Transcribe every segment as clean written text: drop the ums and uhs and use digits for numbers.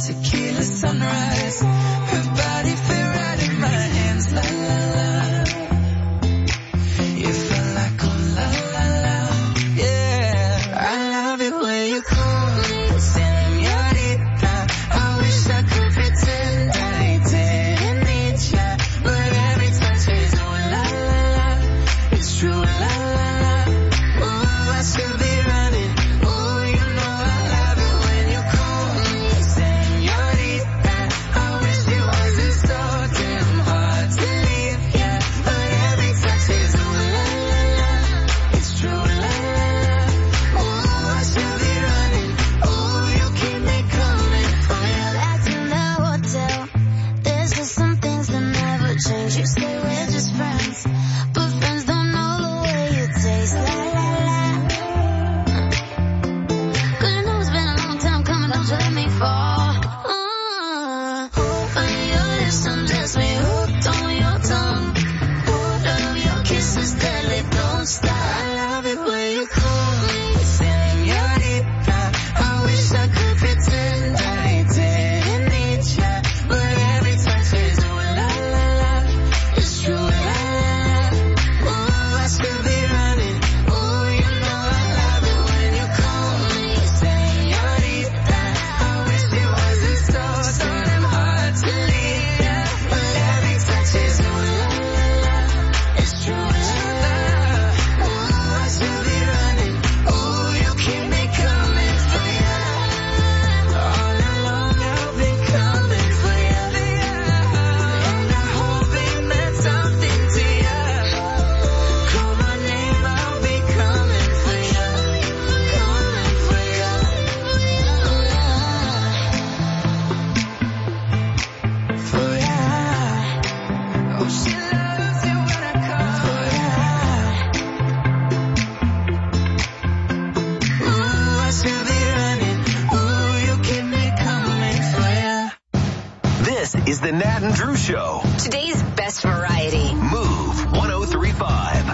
tequila sunrise. Her body fit right in my hands, la la la. You felt like oh la la la, yeah. I love it when you call me señorita. I wish I could pretend I didn't need ya, but every touch is oh la la la. It's true la la la. Oh, I should be running. Oh, you know I love it when you call me señorita. I wish it wasn't so damn hard to leave, yeah, but every touch is oh la la la. It's true la la la. Oh, I should be running. Oh, you keep me coming for you. Back in the hotel, there's just some things that never change. You say we're just friends, but friends don't know the way you taste. La la la. 'Cause you know it's been a long time coming, don't you let me fall. On your lips, undress me, hooked on your tongue. Love your kisses that they don't stop. I love it when you call me señorita. I wish I could pretend I didn't need ya, but every touch is oh la la la. It's true la la la. Oh, I should be running. Oh, you know I love it when you call me señorita. I wish it wasn't so damn hard to leave ya, but every touch is oh la la la. It's true la la la. Oh, I should be running. Oh, you keep me coming for ya. All along I've been coming for ya, and I hope it meant something to ya. Call my name, I'll be coming for ya, coming for ya. For ya. Oh, she loves it when I call for ya. Ooh, I should be running. Ooh, you keep me coming for ya. This is the Nat and Drew Show. Today's best variety. Move 103.5.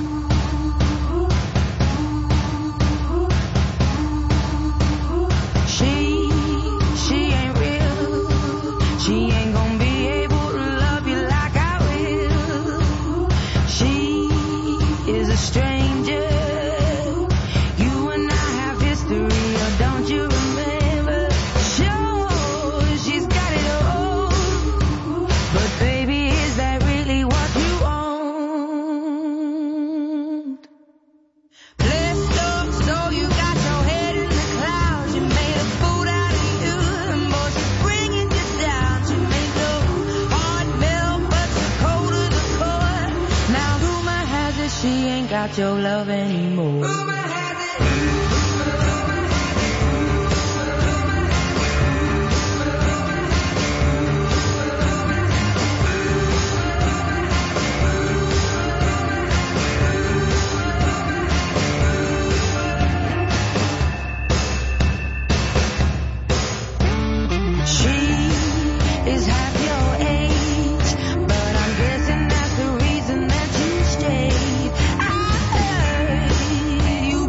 She ain't real. She ain't gonna be able to love you like I will. She is a stranger. You and I have history, or don't you remember? Sure, she's got it all, but baby, is that really what you want? Blessed up, so you got your head in the clouds. You made a fool out of you, and boy, she's bringing you down. She make your heart melt, but you're cold to the core. Now rumor has it she ain't got your love anymore. Rumor has it. She is half your age, but I'm guessing that's the reason that you stayed. I heard you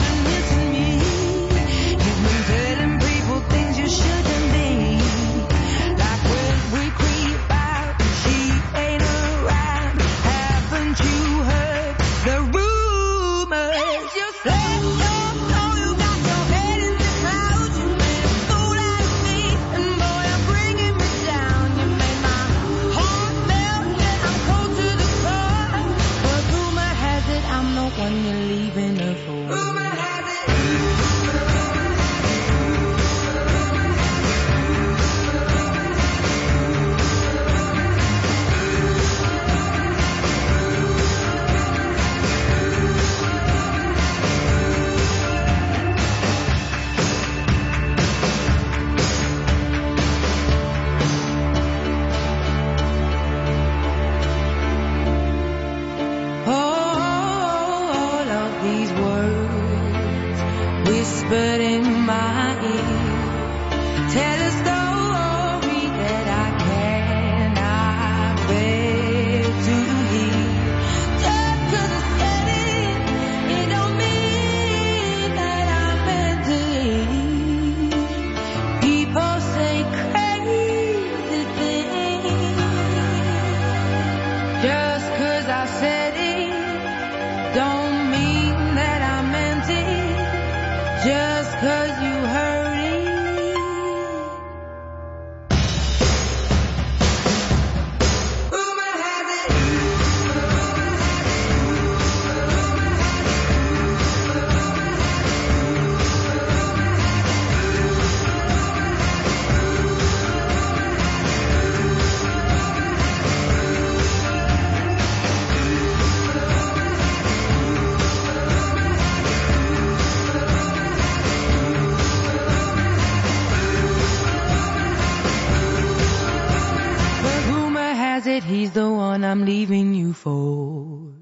that he's the one I'm leaving you for.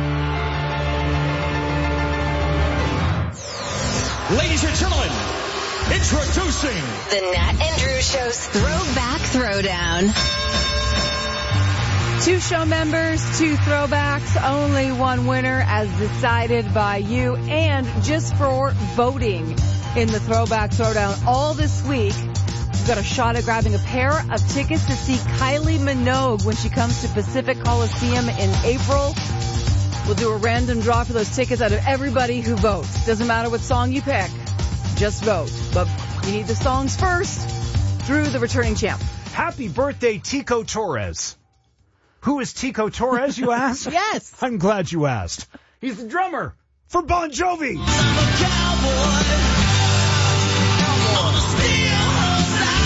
Ladies and gentlemen, introducing The Nat and Drew Show's Throwback Throwdown. 2 show members, 2 throwbacks, only one winner as decided by you. And just for voting in the Throwback Throwdown all this week, you've got a shot at grabbing a pair of tickets to see Kylie Minogue when she comes to Pacific Coliseum in April. We'll do a random draw for those tickets out of everybody who votes. Doesn't matter what song you pick, just vote. But you need the songs first. Drew, the returning champ. Happy birthday, Tico Torres. Who is Tico Torres, you ask? Yes. I'm glad you asked. He's the drummer for Bon Jovi. I'm a cowboy. On the steel horse I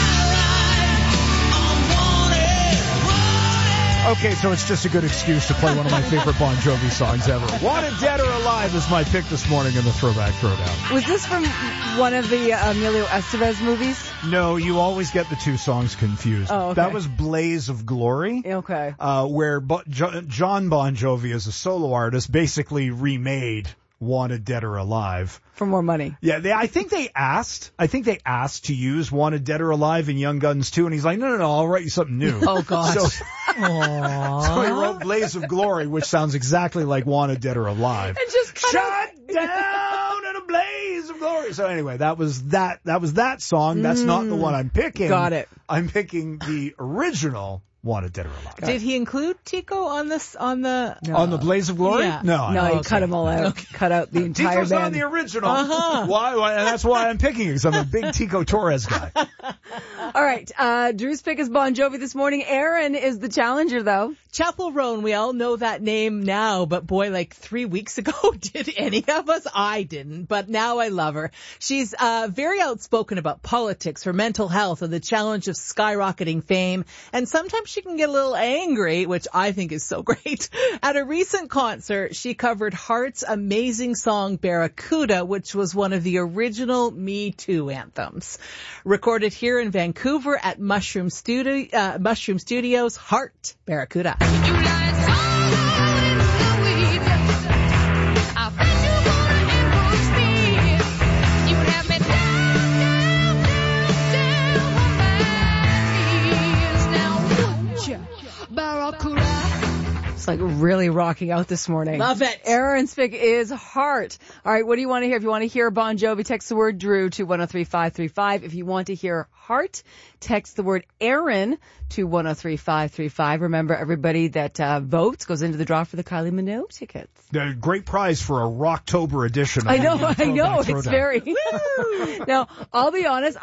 ride. I'm wanted. Okay, so it's just a good excuse to play one of my favorite Bon Jovi songs ever. Wanted Dead or Alive is my pick this morning in the Throwback Throwdown. Was this from one of the Emilio Estevez movies? No, you always get the 2 songs confused. Oh, okay. That was Blaze of Glory. Okay. Where John Bon Jovi, as a solo artist, basically remade Wanted Dead or Alive. For more money. Yeah, I think they asked to use Wanted Dead or Alive in Young Guns 2, and he's like, no, I'll write you something new. Oh, God. So he wrote Blaze of Glory, which sounds exactly like Wanted Dead or Alive. And just Shut down in a blaze of glory. So anyway, that was that song. That's not the one I'm picking. Got it. I'm picking the original Wanted Dead or Alive. Did he include Tico on this on the On the Blaze of Glory? Yeah. No, he cut them all out. Okay. Cut out the entire Tico's band. on the original. Uh-huh. Why? And that's why I'm picking it, because I'm a big Tico Torres guy. All right. Drew's pick is Bon Jovi this morning. Aaron is the challenger, though. Chapel Roan? We all know that name now, but boy, like 3 weeks ago, did any of us? I didn't, but now I love her. She's very outspoken about politics, her mental health, and the challenge of skyrocketing fame. And sometimes she can get a little angry, which I think is so great. At a recent concert, she covered Heart's amazing song Barracuda, which was one of the original Me Too anthems. Recorded here in Vancouver at Mushroom Studios, Heart, Barracuda. It's like really rocking out this morning. Love it. Aaron's pick is Heart. All right, what do you want to hear? If you want to hear Bon Jovi, text the word Drew to 103535. If you want to hear Heart, text the word Aaron to 103535. Remember, everybody that votes goes into the draw for the Kylie Minogue tickets. The great prize for a Rocktober edition. I know. It's very. Now, I'll be honest.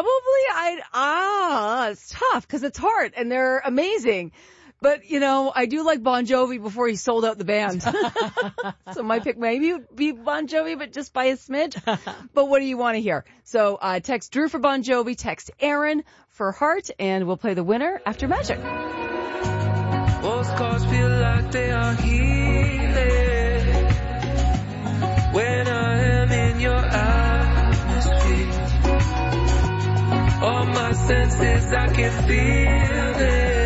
It's tough because it's Heart and they're amazing. But, I do like Bon Jovi before he sold out the band. So my pick maybe would be Bon Jovi, but just by a smidge. But what do you want to hear? So text Drew for Bon Jovi, text Aaron for Heart, and we'll play the winner after Magic. Postcards feel like they are healing when I am in your atmosphere. All my senses, I can feel it.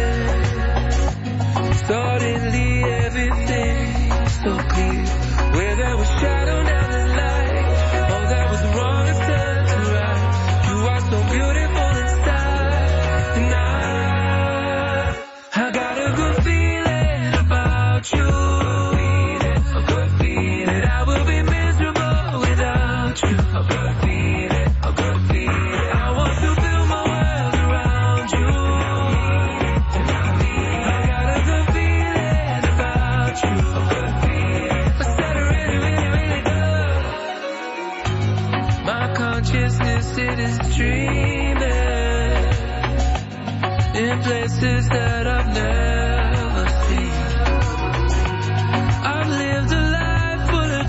Suddenly everything's so clear. Where there was shadow, now there's light. Oh, that was wrong, it's turned to right. You are so beautiful inside. Tonight, I got a good feeling about you. A good feeling. I will be miserable without you. A good feeling. A good feeling. I want to build my world around you. It is dreaming in places that I've never seen. I've lived a life full of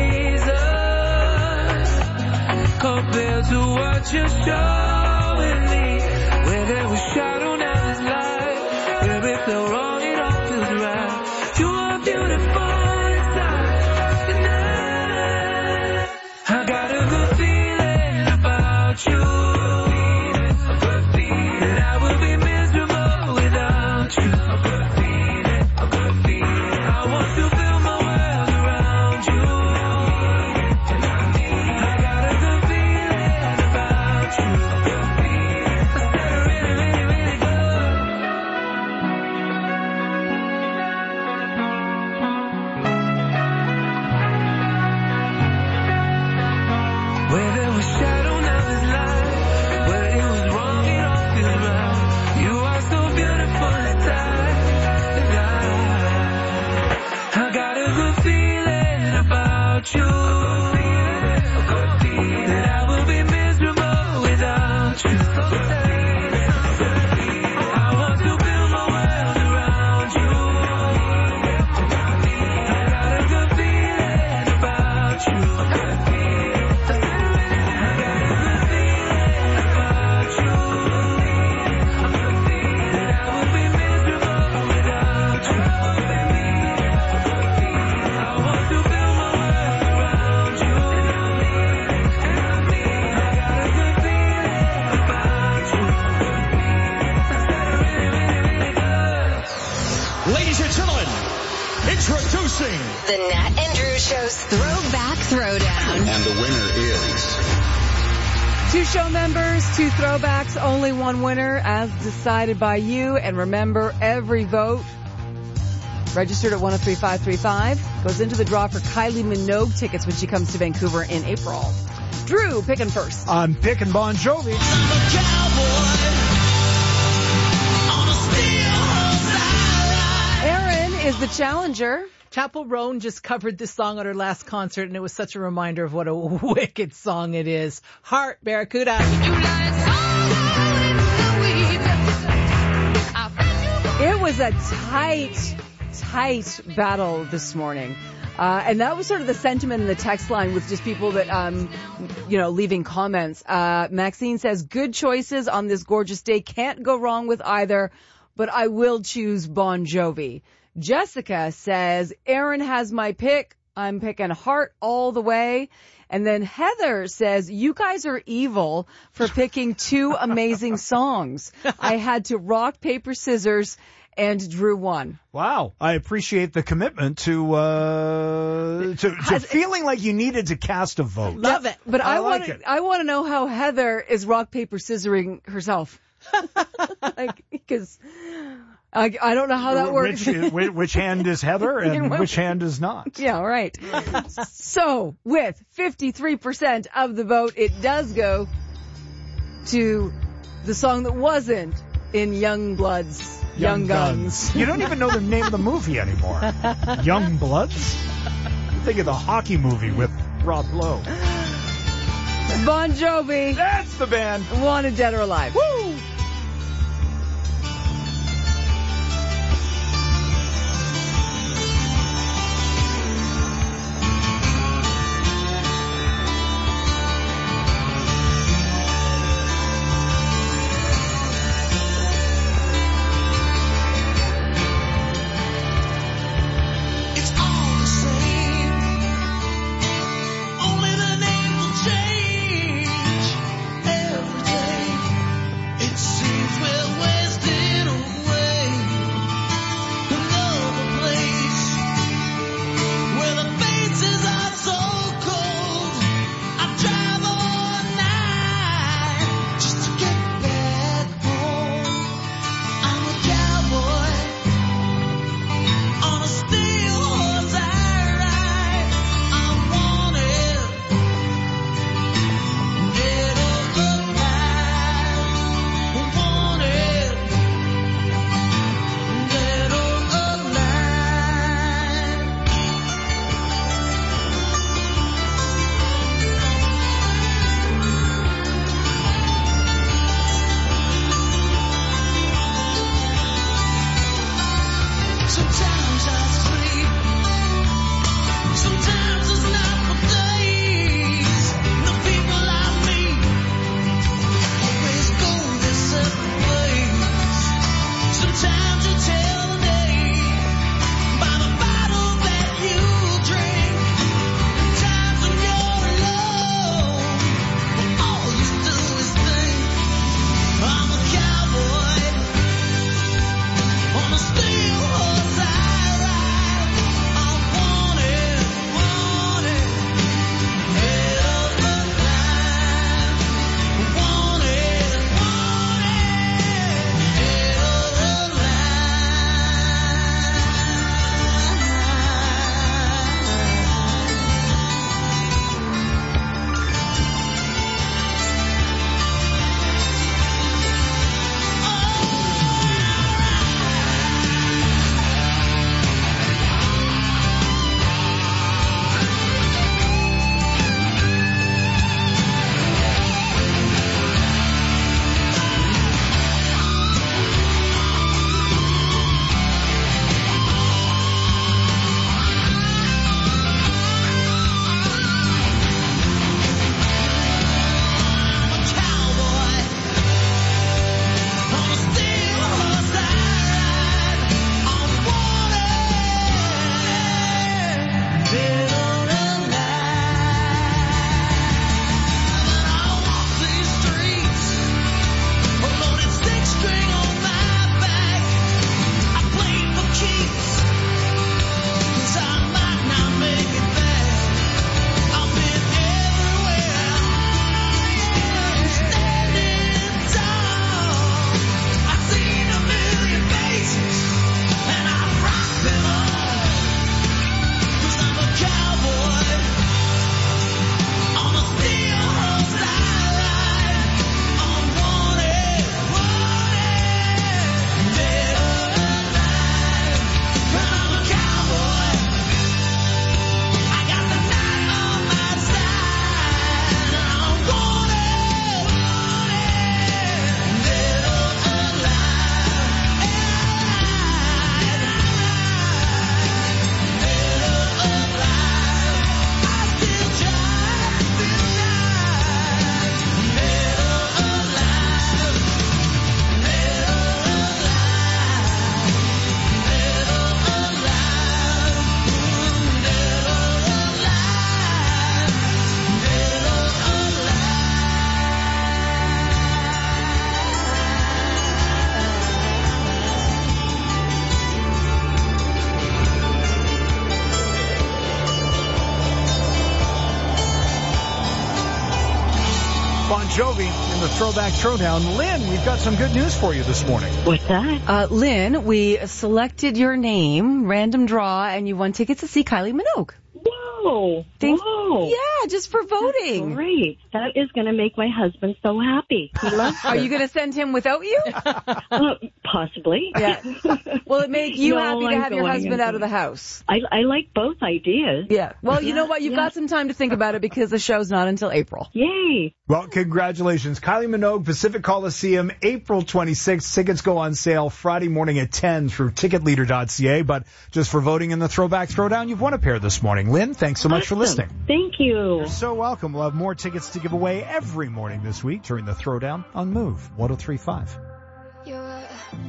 treasons compared to what you're showing me. Where there was shadow, now there's light. Where it felt wrong, it all feels right. You are beautiful inside. Tonight, I got a good feeling about you. A good feeling. I will be miserable without you. A good feeling. 2 show members, 2 throwbacks, only 1 winner as decided by you. And remember, every vote registered at 103535 goes into the draw for Kylie Minogue tickets when she comes to Vancouver in April. Drew, picking first. I'm picking Bon Jovi. Aaron is the challenger. Chapel Roan just covered this song at her last concert, and it was such a reminder of what a wicked song it is. Heart, Barracuda. It was a tight battle this morning. And that was sort of the sentiment in the text line with just people that, leaving comments. Maxine says, good choices on this gorgeous day. Can't go wrong with either, but I will choose Bon Jovi. Jessica says, Aaron has my pick. I'm picking Heart all the way. And then Heather says, you guys are evil for picking 2 amazing songs. I had to rock, paper, scissors, and Drew won. Wow. I appreciate the commitment to feeling like you needed to cast a vote. Love it. But I like it. want to know how Heather is rock, paper, scissoring herself. Because I don't know how that works. Which hand is Heather and which hand is not? Yeah, right. So, with 53% of the vote, it does go to the song that wasn't in Youngbloods' Young Guns. You don't even know the name of the movie anymore. Young Bloods? Think of the hockey movie with Rob Lowe. Bon Jovi. That's the band. Wanted Dead or Alive. Woo! Jovi in the Throwback Throwdown. Lynn, we've got some good news for you this morning. What's that? Lynn, we selected your name, random draw, and you won tickets to see Kylie Minogue. Whoa. Whoa. Yeah, just for voting. Great. That is going to make my husband so happy. He loves Are you going to send him without you? Possibly. Yeah. Will it make you No, happy to I'm have your going, husband I'm out of the going. house? I like both ideas. Yeah. Well, you know what? You've got some time to think about it because the show's not until April. Yay. Well, congratulations. Kylie Minogue, Pacific Coliseum, April 26th. Tickets go on sale Friday morning at 10 through ticketleader.ca. But just for voting in the Throwback Throwdown, you've won a pair this morning. Lynn, thanks so much for listening. Thank you. You're so welcome. We'll have more tickets to give away every morning this week during the Throwdown on Move 103.5. You're a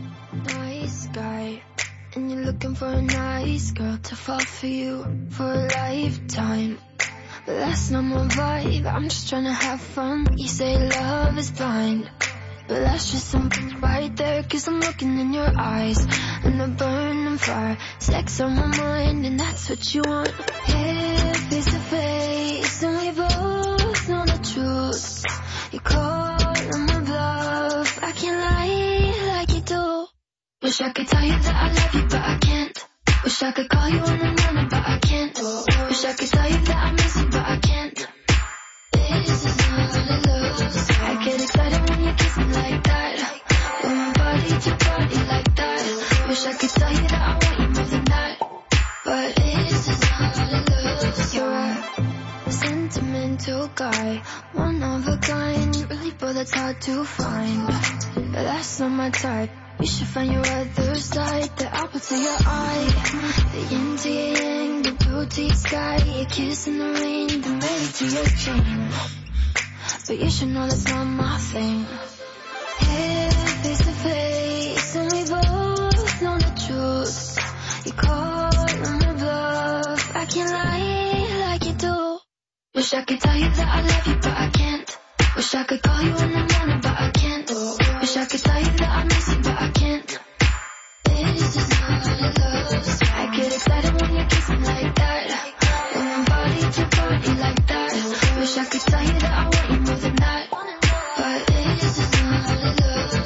nice guy, and you're looking for a nice girl to fall for you for a lifetime. But that's not my vibe, I'm just trying to have fun. You say love is blind, but that's just something right there. Cause I'm looking in your eyes, and they're burning fire. Sex on my mind, and that's what you want. Here, face to face, and we both know the truth. You call on my bluff, I can't lie like you do. Wish I could tell you that I love you, but I can't. Wish I could call you in the morning, but I can't. Wish I could tell you that I miss you, but I can't. This is not love. I get excited when you kiss me like that. When body to body like that. Wish I could tell you that I want you more than that. But this is not love. You're a sentimental guy, one of a kind. Really, but that's hard to find. But that's not my type. You should find your other side, the apple to your eye, the yin to your yang, the blue to your sky, your kiss in the rain, the ready to your chain. But you should know that's not my thing. Here, face to face, and we both know the truth. You call on my bluff, I can't lie like you do. Wish I could tell you that I love you, but I can't. Wish I could call you in the morning, but I can't. Wish I could tell you that I miss you, but I can't. This is not love. I get excited when you kiss me like that. When body to body like that. Wish I could tell you that I want you more than that. But this is not love.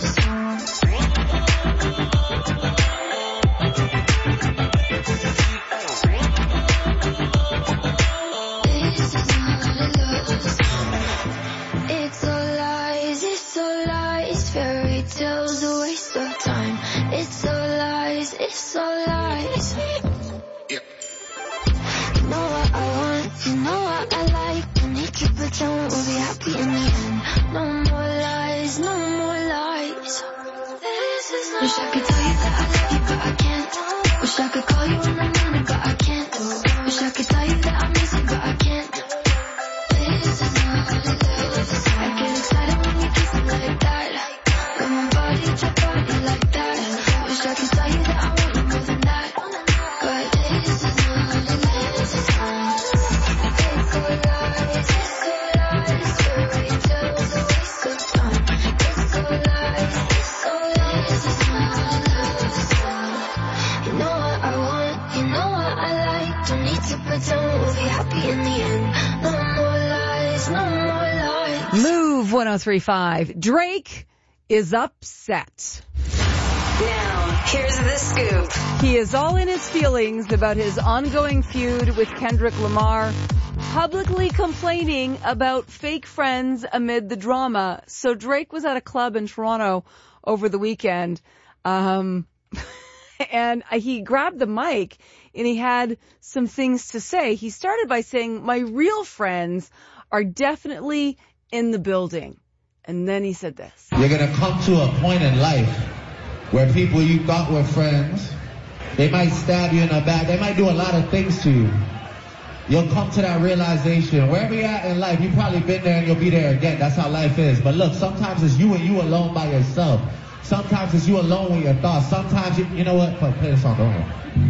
This is not love. It's all lies, it's all lies. Fairy tales, a waste of time. It's all lies, it's all lies. You know what I want, you know what I like. Don't need to pretend we'll be happy in the end. No more lies, no more lies. Wish I could tell you that I love you, but I can't. Wish I could call you in the morning, but I can't. Wish I could tell you that I miss you, but I can't. This is not love. I get excited when you kiss me like that. When my body to body like that. Wish I could tell you that I want you more than that. But this is not love. It's all lies, it's all lies. Fairy tales, a waste of time. It's all lies, it's all lies. It's not love. You know what I want, you know what I like. Don't need to pretend we'll be happy in the end. No more lies, no more lies. Move 103.5. Drake is upset. Now, here's the scoop. He is all in his feelings about his ongoing feud with Kendrick Lamar, publicly complaining about fake friends amid the drama. So Drake was at a club in Toronto over the weekend, and he grabbed the mic and he had some things to say. He started by saying, "My real friends are definitely in the building." And then he said this. You're going to come to a point in life where people you thought were friends, they might stab you in the back. They might do a lot of things to you. You'll come to that realization. Wherever you're at in life, you've probably been there and you'll be there again. That's how life is. But look, sometimes it's you and you alone by yourself. Sometimes it's you alone with your thoughts. Sometimes you know what? Play the song. Go ahead.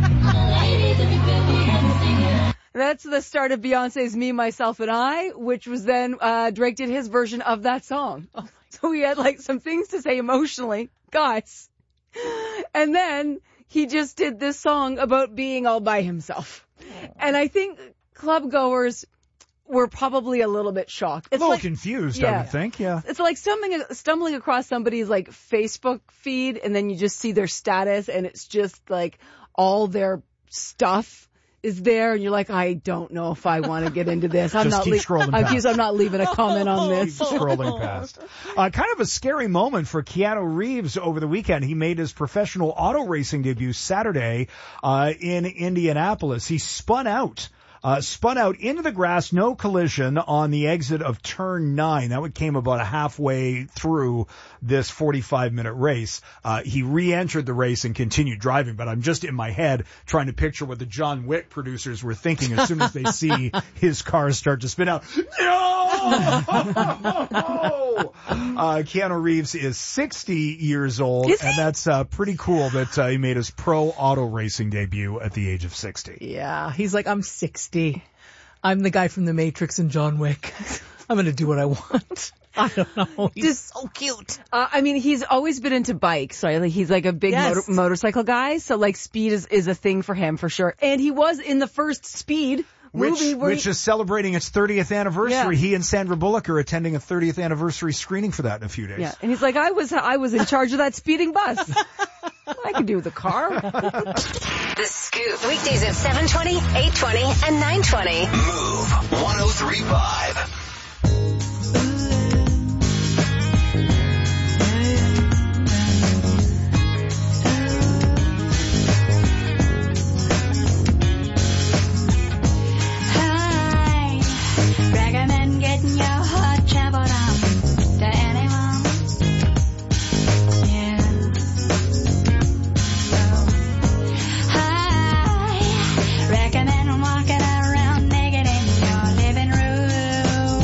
That's the start of Beyonce's Me, Myself, and I, which was then Drake did his version of that song. So he had like some things to say emotionally, guys. And then he just did this song about being all by himself. And I think club goers we're probably a little bit shocked. A little confused, I would think, yeah. It's like stumbling across somebody's like Facebook feed, and then you just see their status, and it's just like all their stuff is there, and you're like, I don't know if I want to get into this. I'm not leaving a comment on this. Keep scrolling past. Kind of a scary moment for Keanu Reeves over the weekend. He made his professional auto racing debut Saturday in Indianapolis. He spun out into the grass, no collision on the exit of turn 9. That came about halfway through this 45-minute race. He re-entered the race and continued driving, but I'm just in my head trying to picture what the John Wick producers were thinking as soon as they see his car start to spin out. No! Keanu Reeves is 60 years old, and that's pretty cool that he made his pro auto racing debut at the age of 60. Yeah, he's like, I'm 60. I'm the guy from The Matrix and John Wick. I'm going to do what I want. I don't know. He's so cute. I mean, he's always been into bikes, right? Like, he's like a big motorcycle guy. So like speed is a thing for him for sure. And he was in the first Speed movie. Which is celebrating its 30th anniversary. Yeah. He and Sandra Bullock are attending a 30th anniversary screening for that in a few days. Yeah. And he's like, I was in charge of that speeding bus. I can do the car. The Scoop. Weekdays at 7:20, 8:20, and 9:20. Move 103.5. Getting your heart traveled on to anyone. Yeah. So, I recommend walking around naked in your living room.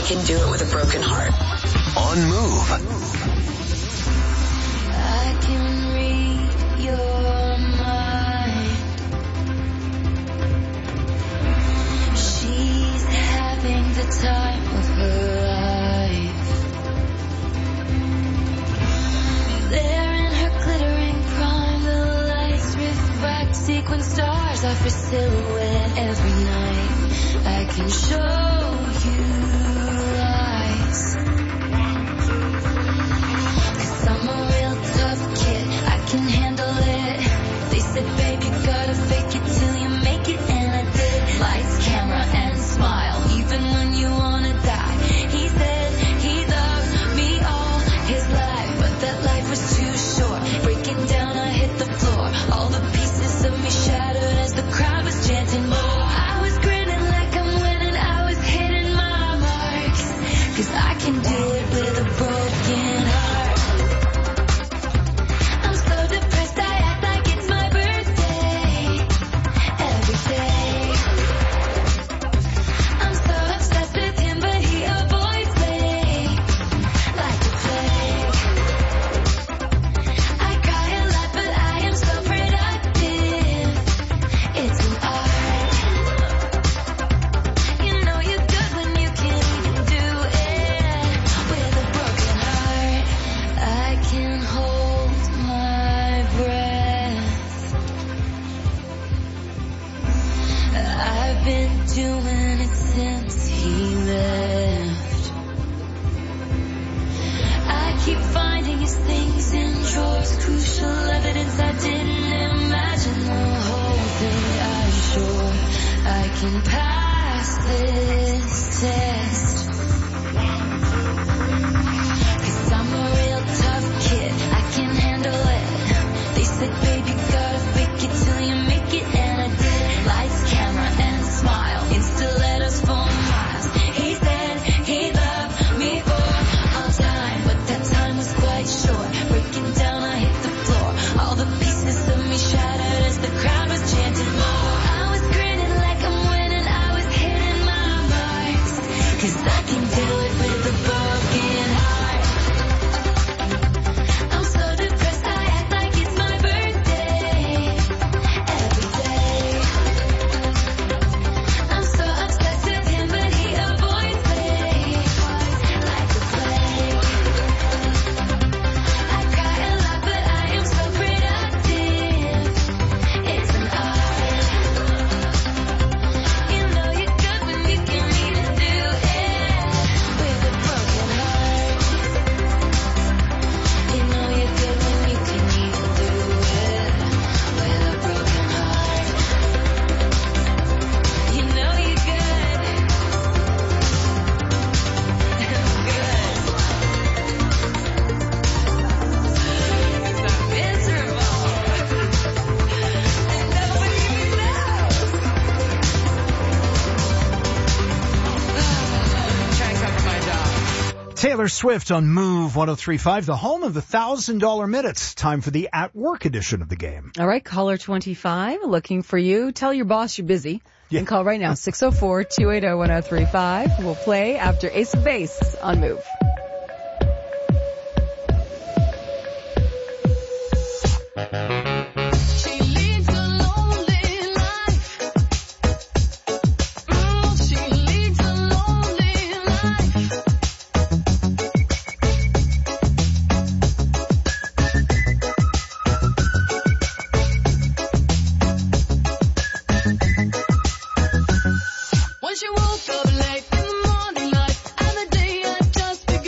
can do it with a broken heart. On Move. I can read your mind. She's having the time of her life. There in her glittering prime, the lights refract sequin stars off her silhouette every night. I can show you lies. 'Cause I'm a real tough kid, I can handle it. They said, babe, you gotta fake it till you make it, and I did. Lights, camera, and smile, even when you wanna die. He said he loved me all his life, but that life was too short. Breaking down, I hit the floor. All the pieces of me shattered as the crowd was chanting more. I was grinning like I'm winning, I was hitting my marks. 'Cause I can do it with a broken heart. I'm so depressed, I act like it's my birthday. Every day. I'm so obsessed with him, but he avoids me like a plague. I cry a lot, but I am so productive. It's an art. You know you're good when you can't even do it with a broken heart. I can hold my breath. I've been doing it since he left. I keep finding his things in drawers, crucial evidence I didn't imagine. The whole thing, I'm sure I can pass this test. 'Cause I'm a real tough kid, I can handle it. They said, baby, gotta fake it till you make it, and I did. Lights, camera, and smile, insta letters for miles. He said he loved me for all time, but that time was quite short. Breaking down, I hit the floor. All the pieces of me shattered as the crowd was chanting more. I was grinning like I'm winning, I was hitting my marks. 'Cause I can do it with a broken heart. I'm so depressed, I act like it's my birthday. Every day. I'm so obsessed with him, but he avoids me like a plague. I cry a lot, but I am so productive. It's an art. You know you're good when you can't even do it with a broken heart. You know you're good when you can't even do it with a broken heart. You know you're good. Good. So miserable. And nobody even knows. Try and cover my job. Taylor Swift on Move 103.5, the home of the $1,000 minutes. Time for the At Work edition of the game. All right, caller 25, looking for you. Tell your boss you're busy. Yeah. And call right now, 604-280-1035. We'll play after Ace of Base on Move. She leads a lonely life. She leads a lonely life. When she woke up late in the morning light, and the day had just begun.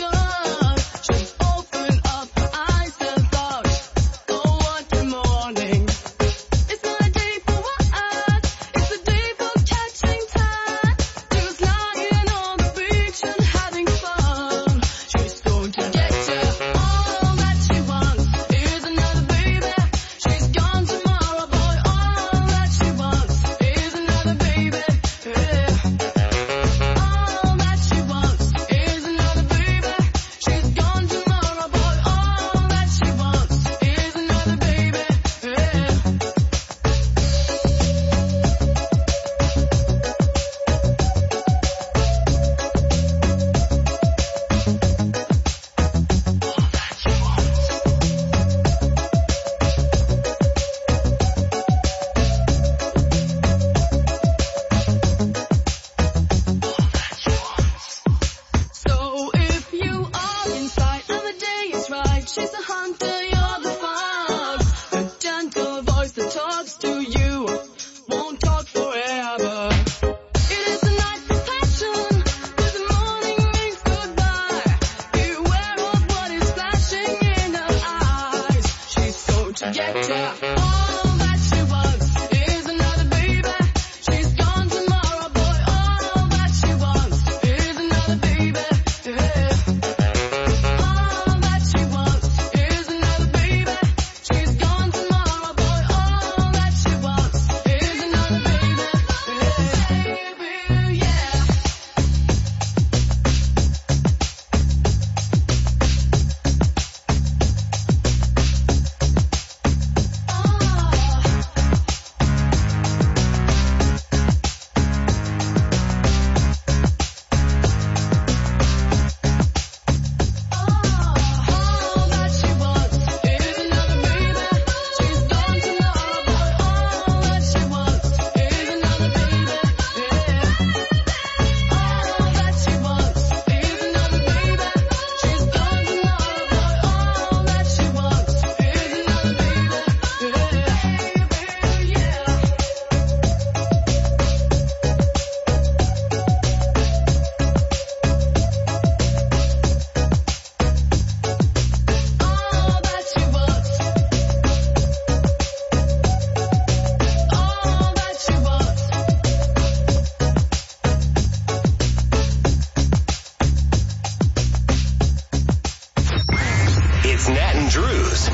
It's Nat and Drew's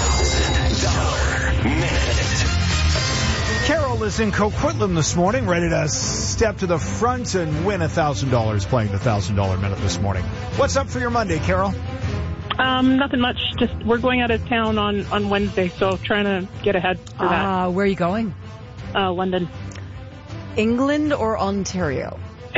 $1,000 Minute. Carol is in Coquitlam this morning, ready to step to the front and win $1,000 playing the $1,000 Minute this morning. What's up for your Monday, Carol? Nothing much. Just we're going out of town on Wednesday, so trying to get ahead for that. Where are you going? London. England or Ontario?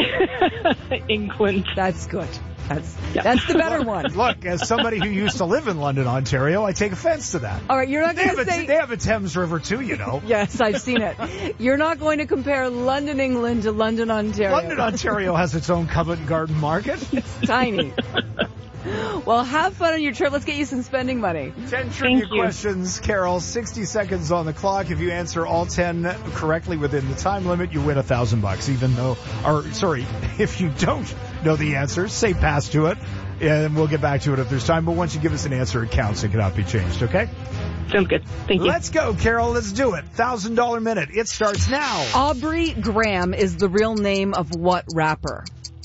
England. That's good. That's the better one. Look, as somebody who used to live in London, Ontario, I take offense to that. All right, you're not going to say... They have a Thames River too, you know. Yes, I've seen it. You're not going to compare London, England to London, Ontario. London, Ontario has its own Covent Garden Market. It's tiny. Well, have fun on your trip. Let's get you some spending money. 10 trivia questions, Carol. 60 seconds on the clock. If you answer all 10 correctly within the time limit, you win $1,000. If you don't know the answer, say pass to it, and we'll get back to it if there's time. But once you give us an answer, it counts. It cannot be changed, okay? Sounds good. Thank you. Let's go, Carol. Let's do it. $1,000 Minute. It starts now. Aubrey Graham is the real name of what rapper?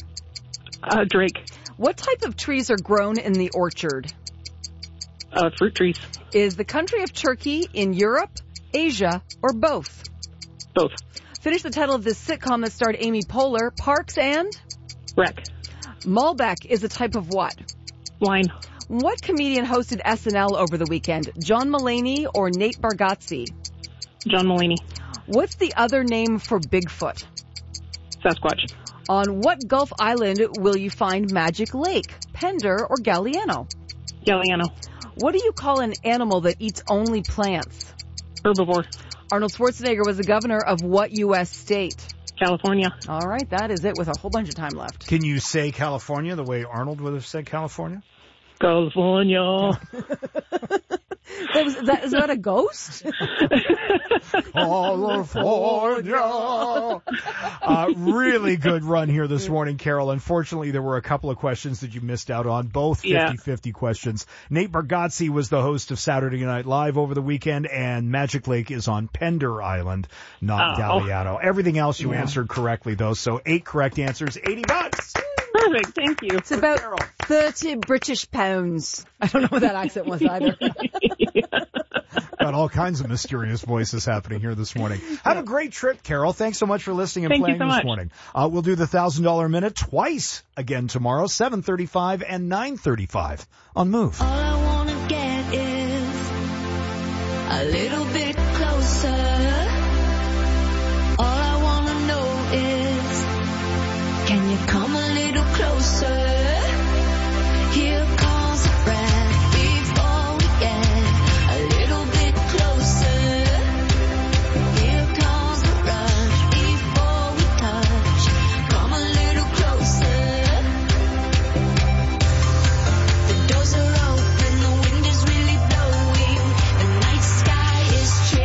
Drake. What type of trees are grown in the orchard? Fruit trees. Is the country of Turkey in Europe, Asia, or both? Both. Finish the title of this sitcom that starred Amy Poehler, Parks and? Rec. Malbec is a type of what? Wine. What comedian hosted SNL over the weekend? John Mulaney or Nate Bargatze? John Mulaney. What's the other name for Bigfoot? Sasquatch. On what Gulf Island will you find Magic Lake? Pender or Galliano? Galliano. What do you call an animal that eats only plants? Herbivore. Arnold Schwarzenegger was the governor of what U.S. state? California. All right, that is it with a whole bunch of time left. Can you say California the way Arnold would have said California? California. Is that a ghost? California. Really good run here this morning, Carol. Unfortunately, there were a couple of questions that you missed out on, both 50-50 questions. Nate Bargatze was the host of Saturday Night Live over the weekend, and Magic Lake is on Pender Island, not Galliano. Everything else you answered correctly, though, so 8 correct answers, $80. Perfect, thank you. It's about 30 British pounds. I don't know what that accent was either. Got all kinds of mysterious voices happening here this morning. Have a great trip, Carol. Thanks so much for listening and playing this morning. We'll do the $1,000 Minute twice again tomorrow, 7:35 and 9:35 on Move. All I wanna get is a little bit closer. All I wanna know is, can you come a little closer? Here comes a breath before we get a little bit closer. Here comes a rush before we touch. Come a little closer. The doors are open, the wind is really blowing. The night sky is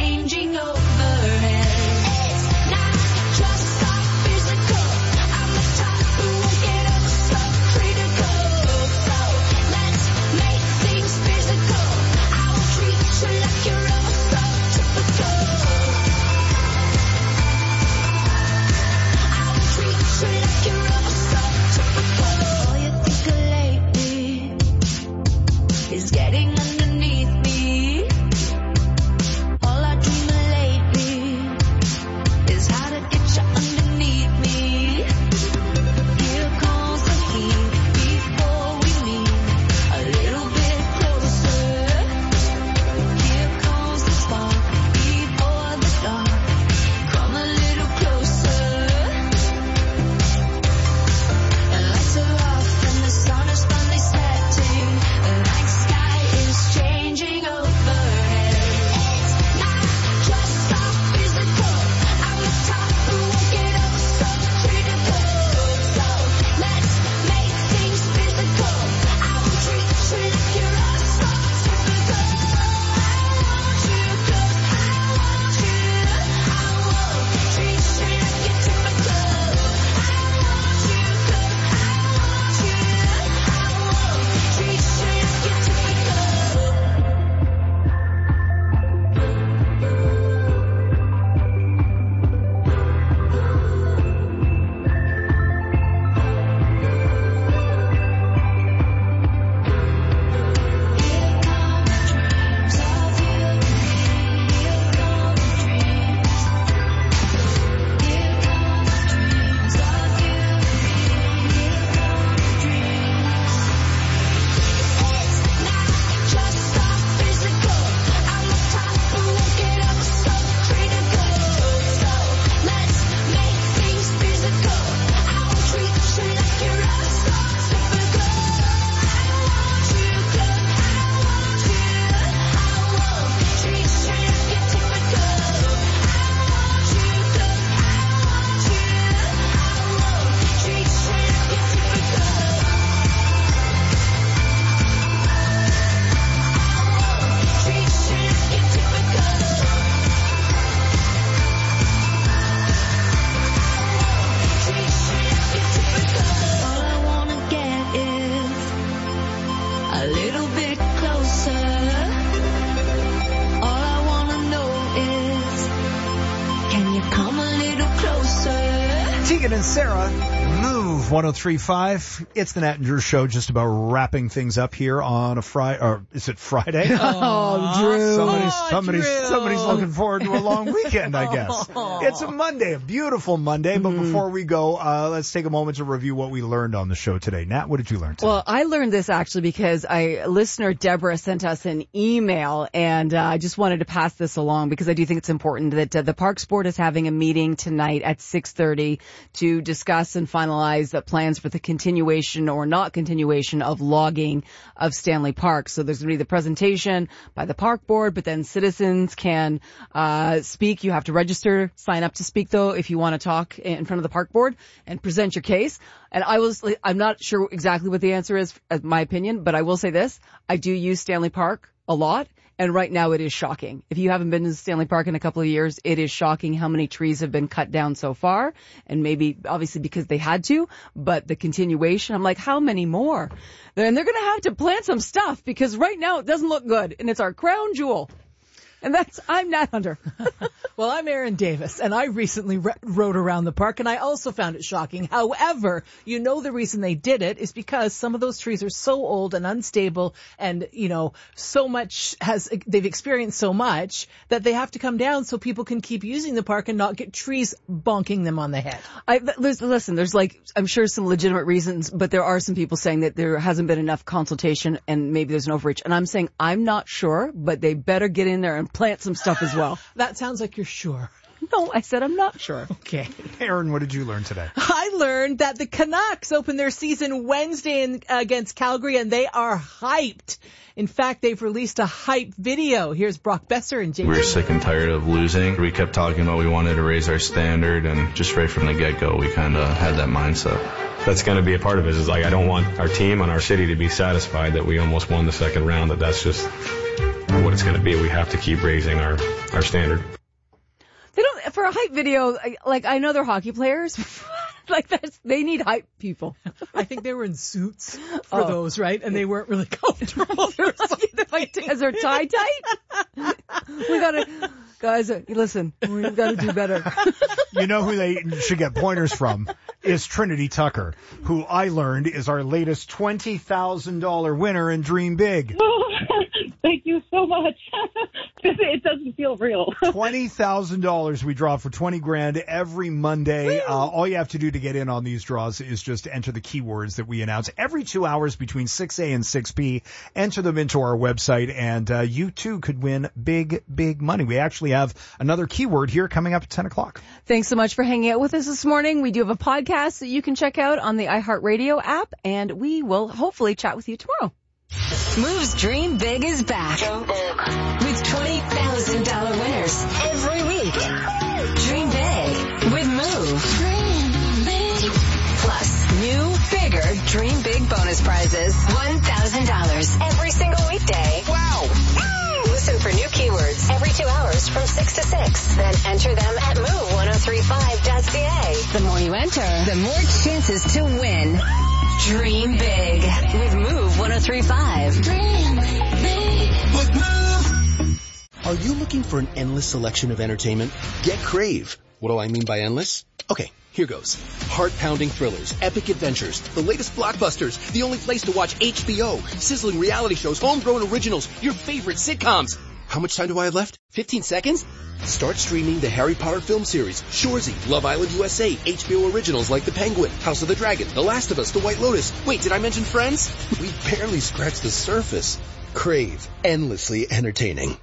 Megan and Sarah, Move 103.5. It's the Nat and Drew Show, just about wrapping things up here on a Friday. Or is it Friday? Drew. Somebody's looking forward to a long weekend, I guess. It's a Monday, a beautiful Monday. But before we go, let's take a moment to review what we learned on the show today. Nat, what did you learn today? Well, I learned this actually because listener Deborah sent us an email, and I just wanted to pass this along because I do think it's important that the Parks Board is having a meeting tonight at 6:30 to discuss and finalize the plans for the continuation or not continuation of logging of Stanley Park. So there's going to be the presentation by the Park Board, but then citizens can speak. You have to register, sign up to speak though if you want to talk in front of the Park Board and present your case. And I'm not sure exactly what the answer is, my opinion, but I will say this. I do use Stanley Park a lot. And right now it is shocking. If you haven't been to Stanley Park in a couple of years, it is shocking how many trees have been cut down so far. And maybe obviously because they had to, but the continuation, I'm like, how many more? And they're going to have to plant some stuff because right now it doesn't look good. And it's our crown jewel. And I'm Nat Hunter. Well, I'm Aaron Davis, and I recently rode around the park, and I also found it shocking. However, the reason they did it is because some of those trees are so old and unstable, and, so much they've experienced so much that they have to come down so people can keep using the park and not get trees bonking them on the head. There's I'm sure some legitimate reasons, but there are some people saying that there hasn't been enough consultation and maybe there's an overreach. And I'm saying I'm not sure, but they better get in there and plant some stuff as well. That sounds like you're sure. No, I said I'm not sure. Okay. Aaron, what did you learn today? I learned that the Canucks open their season Wednesday against Calgary, and they are hyped. In fact, they've released a hype video. Here's Brock Besser and James. We were sick and tired of losing. We kept talking about we wanted to raise our standard, and just right from the get-go, we kind of had that mindset. That's going to be a part of it. Is I don't want our team and our city to be satisfied that we almost won the second round, that's just what it's going to be. We have to keep raising our standard. For a hype video, I know they're hockey players. They need hype people. I think they were in suits for those, right? And they weren't really comfortable. Is their tie tight? Guys, listen, we've got to do better. You know who they should get pointers from is Trinity Tucker, who I learned is our latest $20,000 winner in Dream Big. Thank you so much. It doesn't feel real. $20,000 we draw for 20 grand every Monday. All you have to do to get in on these draws is just enter the keywords that we announce every 2 hours between 6A and 6P. Enter them into our website, and you too could win big, big money. We actually have another keyword here coming up at 10 o'clock. Thanks so much for hanging out with us this morning. We do have a podcast that you can check out on the iHeartRadio app, and we will hopefully chat with you tomorrow. Move's Dream Big is back with $20,000 winners every week. Dream big with Move. Plus, new, bigger Dream Big bonus prizes. $1,000 every single weekday. Wow. Listen for new keywords every 2 hours from 6 to 6. Then enter them at move1035.ca. The more you enter, the more chances to win. Dream big with Move 1035. Dream big with Move. Are you looking for an endless selection of entertainment? Get Crave. What do I mean by endless? Okay, here goes. Heart-pounding thrillers, epic adventures, the latest blockbusters, the only place to watch HBO, sizzling reality shows, homegrown originals, your favorite sitcoms. How much time do I have left? 15 seconds? Start streaming the Harry Potter film series, Shoresy, Love Island USA, HBO originals like The Penguin, House of the Dragon, The Last of Us, The White Lotus. Wait, did I mention Friends? We barely scratched the surface. Crave. Endlessly entertaining.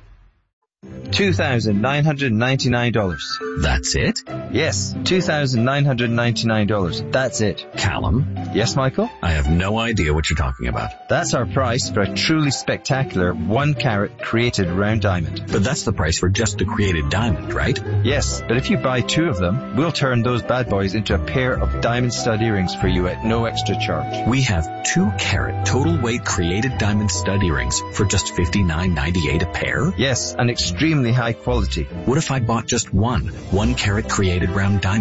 $2,999. That's it? Yes, $2,999. That's it. Callum? Yes, Michael? I have no idea what you're talking about. That's our price for a truly spectacular 1-carat created round diamond. But that's the price for just the created diamond, right? Yes, but if you buy 2 of them, we'll turn those bad boys into a pair of diamond stud earrings for you at no extra charge. We have 2-carat total weight created diamond stud earrings for just $59.98 a pair? Yes, and extremely high quality. What if I bought just 1 1-carat created round diamond?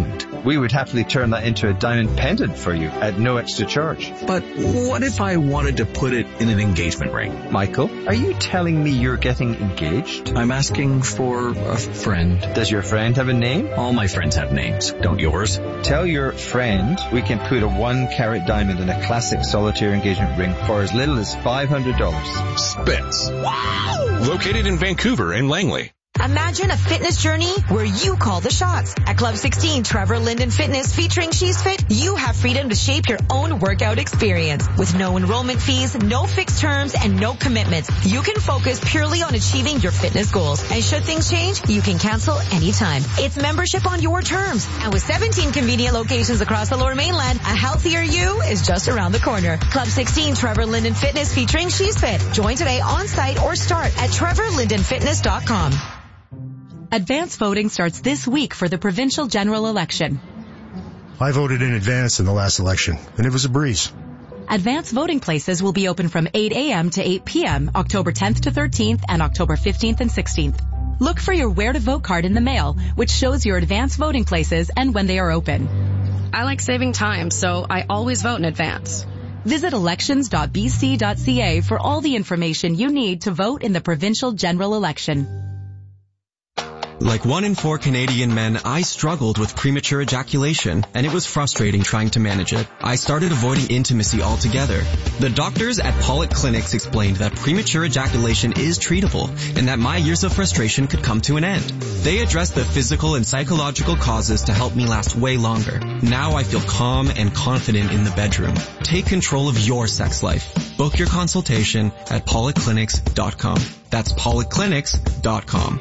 We would happily turn that into a diamond pendant for you at no extra charge. But what if I wanted to put it in an engagement ring? Michael, are you telling me you're getting engaged? I'm asking for a friend. Does your friend have a name? All my friends have names. Don't yours? Tell your friend we can put a 1-carat diamond in a classic solitaire engagement ring for as little as $500. Spence. Wow! Located in Vancouver and Langley. Imagine a fitness journey where you call the shots. At Club 16, Trevor Linden Fitness featuring She's Fit, you have freedom to shape your own workout experience. With no enrollment fees, no fixed terms, and no commitments, you can focus purely on achieving your fitness goals. And should things change, you can cancel anytime. It's membership on your terms. And with 17 convenient locations across the Lower Mainland, a healthier you is just around the corner. Club 16, Trevor Linden Fitness featuring She's Fit. Join today on site or start at trevorlindenfitness.com. Advance voting starts this week for the provincial general election. I voted in advance in the last election, and it was a breeze. Advance voting places will be open from 8 a.m. to 8 p.m. October 10th to 13th and October 15th and 16th. Look for your Where to Vote card in the mail, which shows your advance voting places and when they are open. I like saving time, so I always vote in advance. Visit elections.bc.ca for all the information you need to vote in the provincial general election. Like 1 in 4 Canadian men, I struggled with premature ejaculation, and it was frustrating trying to manage it. I started avoiding intimacy altogether. The doctors at Pollock Clinics explained that premature ejaculation is treatable, and that my years of frustration could come to an end. They addressed the physical and psychological causes to help me last way longer. Now I feel calm and confident in the bedroom. Take control of your sex life. Book your consultation at pollockclinics.com. That's pollockclinics.com.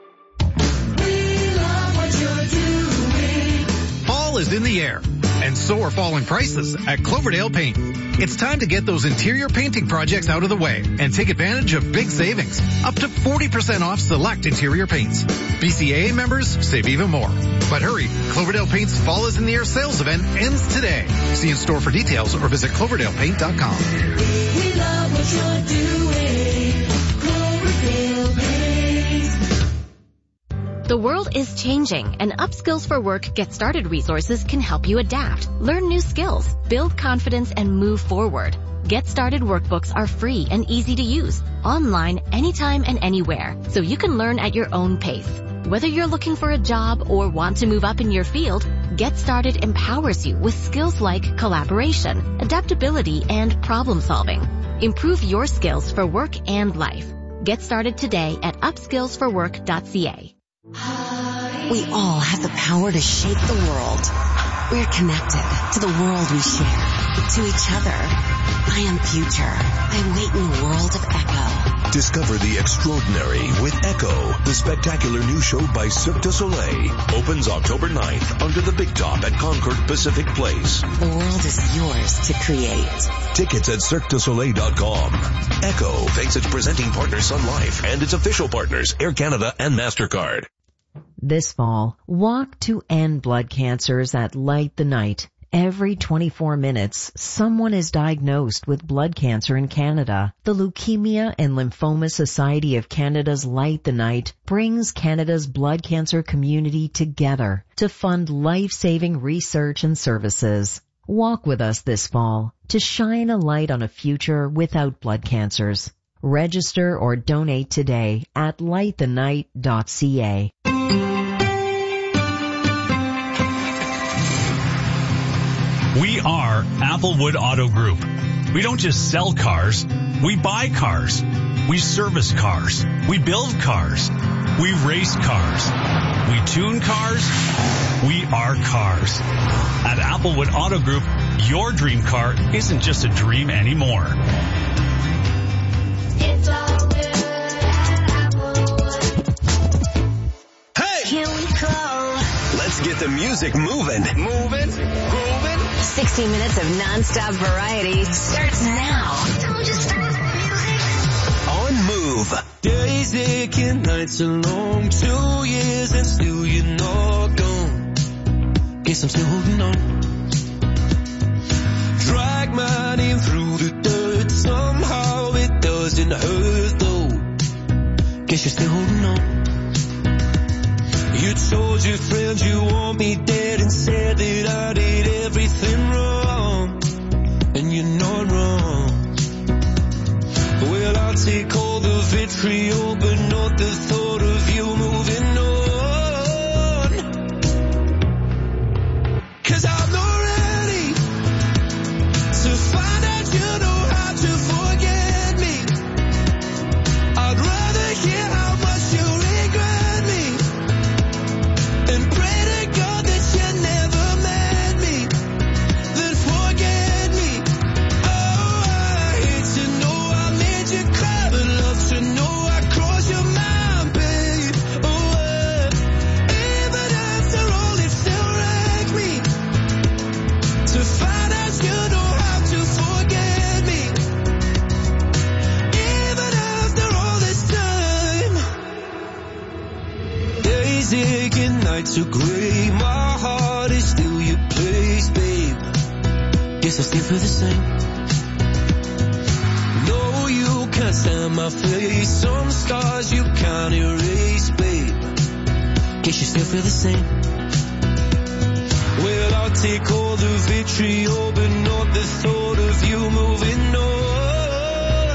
Fall is in the air, and so are falling prices at Cloverdale Paint. It's time to get those interior painting projects out of the way and take advantage of big savings, up to 40% off select interior paints. BCAA members save even more. But hurry, Cloverdale Paint's Fall is in the Air sales event ends today. See in store for details or visit cloverdalepaint.com. We love what you're doing. Cloverdale Paint. The world is changing, and Upskills for Work Get Started resources can help you adapt, learn new skills, build confidence, and move forward. Get Started workbooks are free and easy to use, online, anytime and anywhere, so you can learn at your own pace. Whether you're looking for a job or want to move up in your field, Get Started empowers you with skills like collaboration, adaptability, and problem solving. Improve your skills for work and life. Get started today at upskillsforwork.ca. We all have the power to shape the world. We're connected to the world we share, to each other. I am future. I wait in the world of Echo. Discover the extraordinary with Echo, the spectacular new show by Cirque du Soleil. Opens October 9th under the Big Top at Concord Pacific Place. The world is yours to create. Tickets at CirqueDuSoleil.com. Echo thanks its presenting partner Sun Life and its official partners Air Canada and MasterCard. This fall, walk to end blood cancers at Light the Night. Every 24 minutes, someone is diagnosed with blood cancer in Canada. The Leukemia and Lymphoma Society of Canada's Light the Night brings Canada's blood cancer community together to fund life-saving research and services. Walk with us this fall to shine a light on a future without blood cancers. Register or donate today at lightthenight.ca. We are Applewood Auto Group. We don't just sell cars, we buy cars. We service cars. We build cars. We race cars. We tune cars. We are cars. At Applewood Auto Group, your dream car isn't just a dream anymore. It's all good at Applewood. Hey! Here we go. Let's get the music moving. Moving, grooving. 60 minutes of non-stop variety starts now. Don't just stop the music. On Move. Days aching, nights are long. 2 years and still you're not gone. Guess I'm still holding on. Drag my name through the dirt. Somehow it doesn't hurt though. Guess you're still holding on. You told your friends you want me dead and said I did everything wrong, and you're not wrong. Well, I'll take all the vitriol, but not the thought of you moving on. 'Cause I'm not ready to find out you know how to forget me. I'd rather hear how much you regret me and pray to God that you never met me, then forget me. Oh, I hate to know I made you cry, but love to know I crossed your mind, babe. Oh, even after all, it still wrecked me to find out you know how to forget me. Even after all this time, days aching, nights are gray. My heart is still your place, babe. Guess I still feel the same. No, you can't stand my face. Some scars you can't erase, babe. Guess you still feel the same. Well, I'll take all the vitriol, but not the thought of you moving on.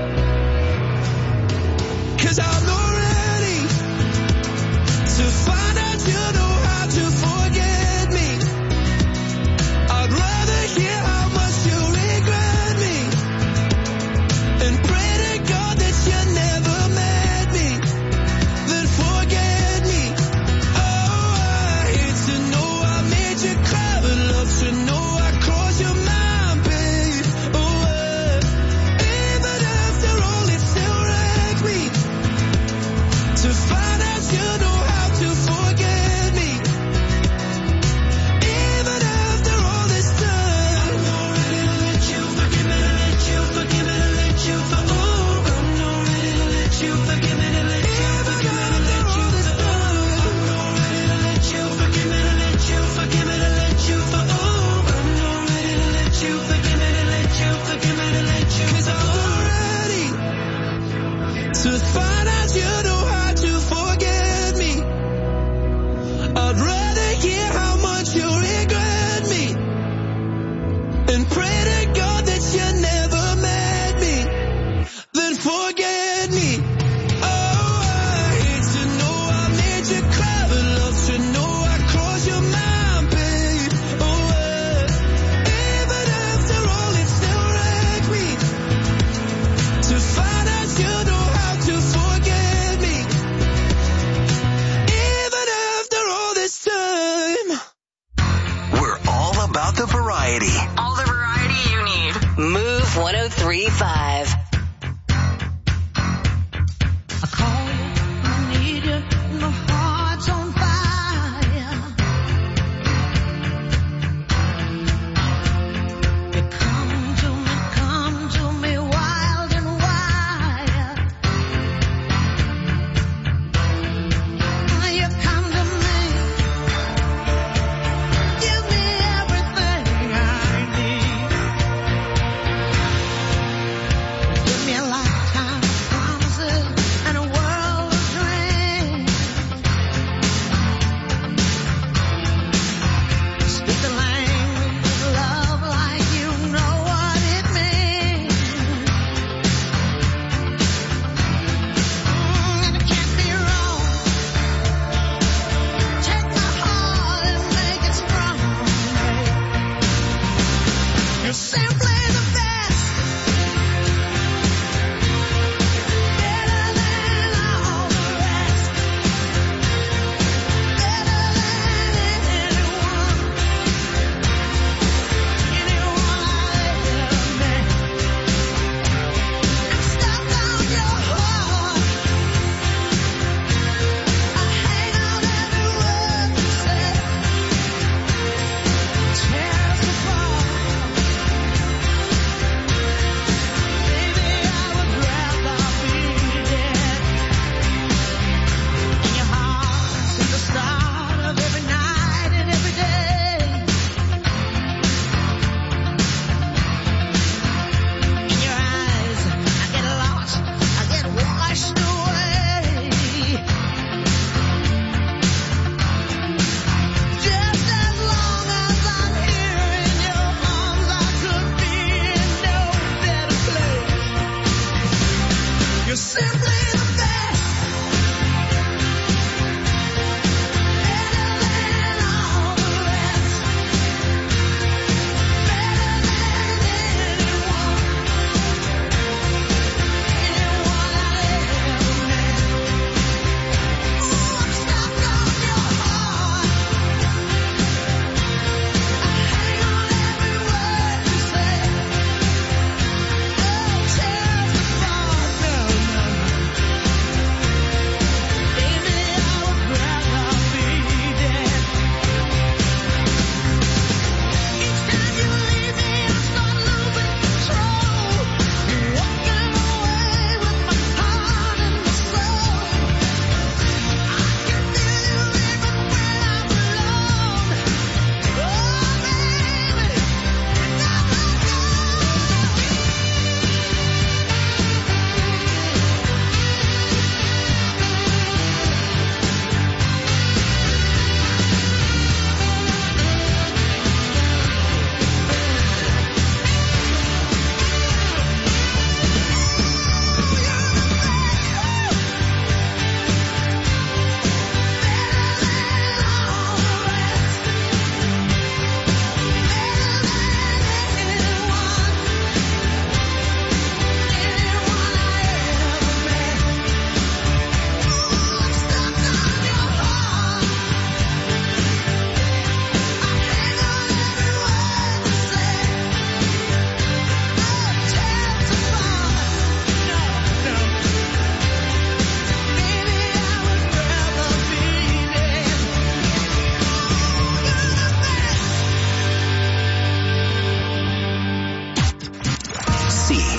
'Cause I'm not ready to find out you know how to forget me. I'd rather hear how much you regret me and pray to God that you never met me, then forget me. Oh, I hate to know I made you cry, but love to know I crossed your mind, babe. Oh, even after all, it still wrecked me to find out you know how to forget me. Even after all this time, I'm not ready to let you forgive me, to let you forgive me, to let you for. Oh, I'm not ready to let you forgive me, to let you forgive me, to let you for. I'm not ready to let you forgive me, to let you forgive me, to let you for. Oh, I'm not ready to let you forgive me, to let you forgive me, to let you. 'Cause I'm not ready to find out you know how to forget me. I'd rather hear how much you regret me and pray to God that you never met me, then forget me. Oh, I hate to know I made you cry, but love to know I crossed your mind, babe. Oh, even after all, it still wrecked me to find out you know how to forget me. Even after all this time. We're all about the variety. All the variety you need. Move 103.5. I call you, I need you, my heart's on fire. You come to me wild and wild. You come to me, give me everything I need.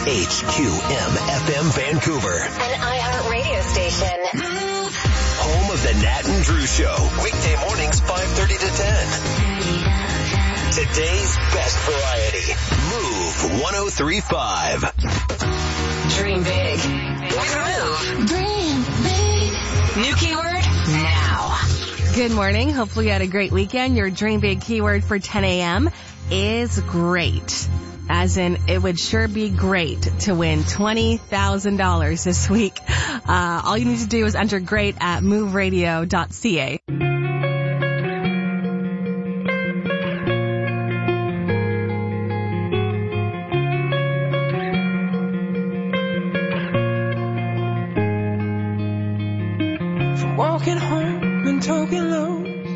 WHQM-FM Vancouver. An iHeart radio station. Home of the Nat and Drew Show. Weekday mornings 5:30 to 10. Today's best variety. Move 103.5. Dream big. With Move. Dream big. New keyword now. Good morning. Hopefully you had a great weekend. Your Dream Big keyword for 10 a.m. is great. As in, it would sure be great to win $20,000 this week. All you need to do is enter great at moveradio.ca. From walking home and talking low,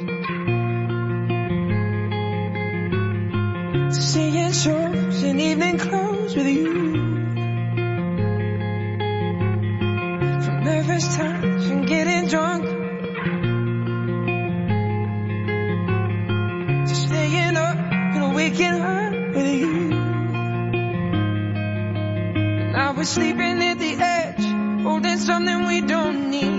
to seeing shows in evening clothes with you, from nervous times and getting drunk, to staying up and waking up with you. And now we're sleeping at the edge, holding something we don't need.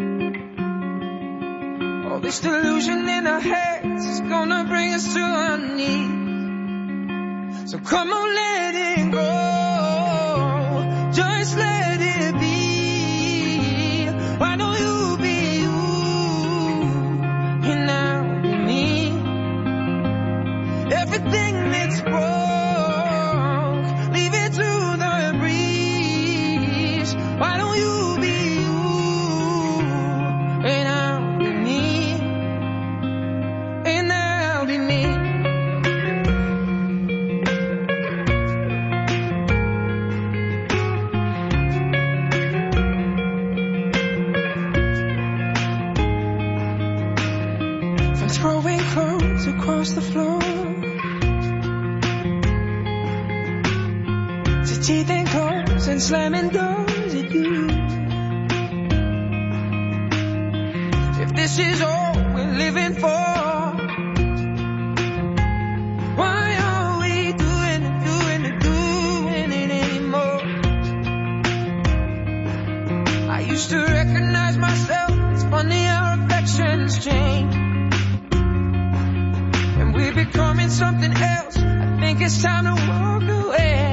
All this delusion in our heads is gonna bring us to our knees. So come on, let it go. Just let it be. Why don't you be you? And I'll be me. Everything that's broke, leave it to the breeze. Why don't you be you? And I'll be me. And I'll be me. Throwing clothes across the floor, to teething clothes and slamming doors at you. If this is all we're living for, why are we doing it anymore? I used to recognize myself. It's funny how affections change. We're becoming something else. I think it's time to walk away.